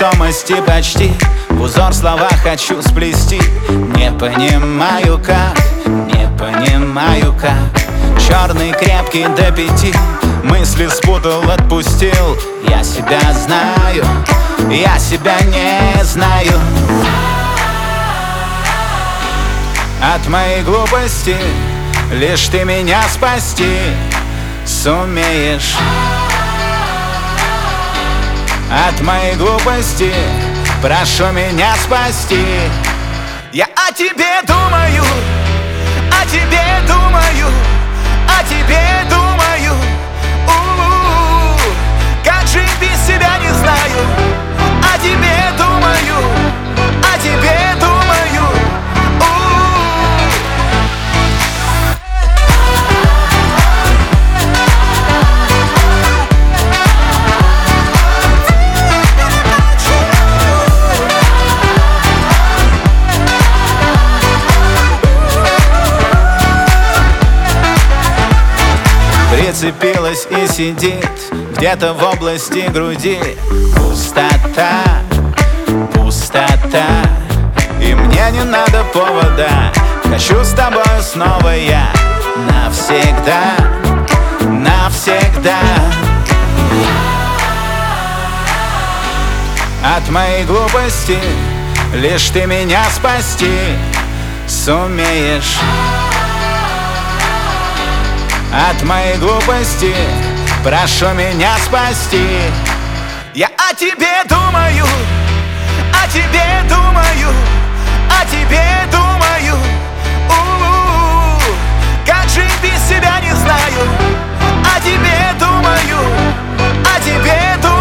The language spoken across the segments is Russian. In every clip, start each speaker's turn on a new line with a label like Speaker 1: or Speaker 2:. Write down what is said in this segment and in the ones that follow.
Speaker 1: невесомости почти в узор слова хочу сплести. Не понимаю как, не понимаю как. Черный крепкий до 5, мысли спутал, отпустил. Я себя знаю, я себя не знаю. От моей глупости лишь ты меня спасти сумеешь. От моей глупости прошу меня спасти. Я о тебе думаю, о тебе думаю, о тебе думаю. Как жить без себя не знаю. О тебе думаю, о тебе думаю. Прицепилась и сидит где-то в области груди. Пустота, пустота, и мне не надо повода. Хочу с тобой снова я навсегда, навсегда. От моей глупости лишь ты меня спасти сумеешь. От моей глупости прошу меня спасти. Я о тебе думаю, о тебе думаю, о тебе думаю. Как жить без себя не знаю. О тебе думаю, о тебе думаю.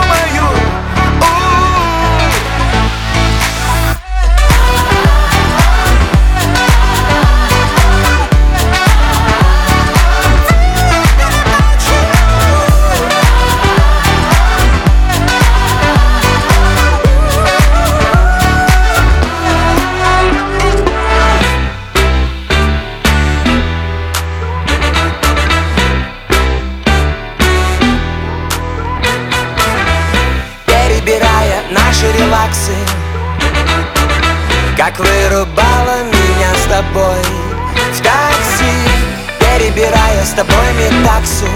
Speaker 2: Наши релаксы, как вырубала меня с тобой в такси, перебирая с тобой метаксу.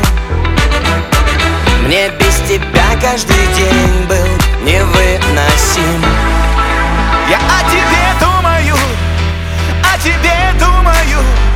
Speaker 2: Мне без тебя каждый день был невыносим.
Speaker 1: Я о тебе думаю, о тебе думаю.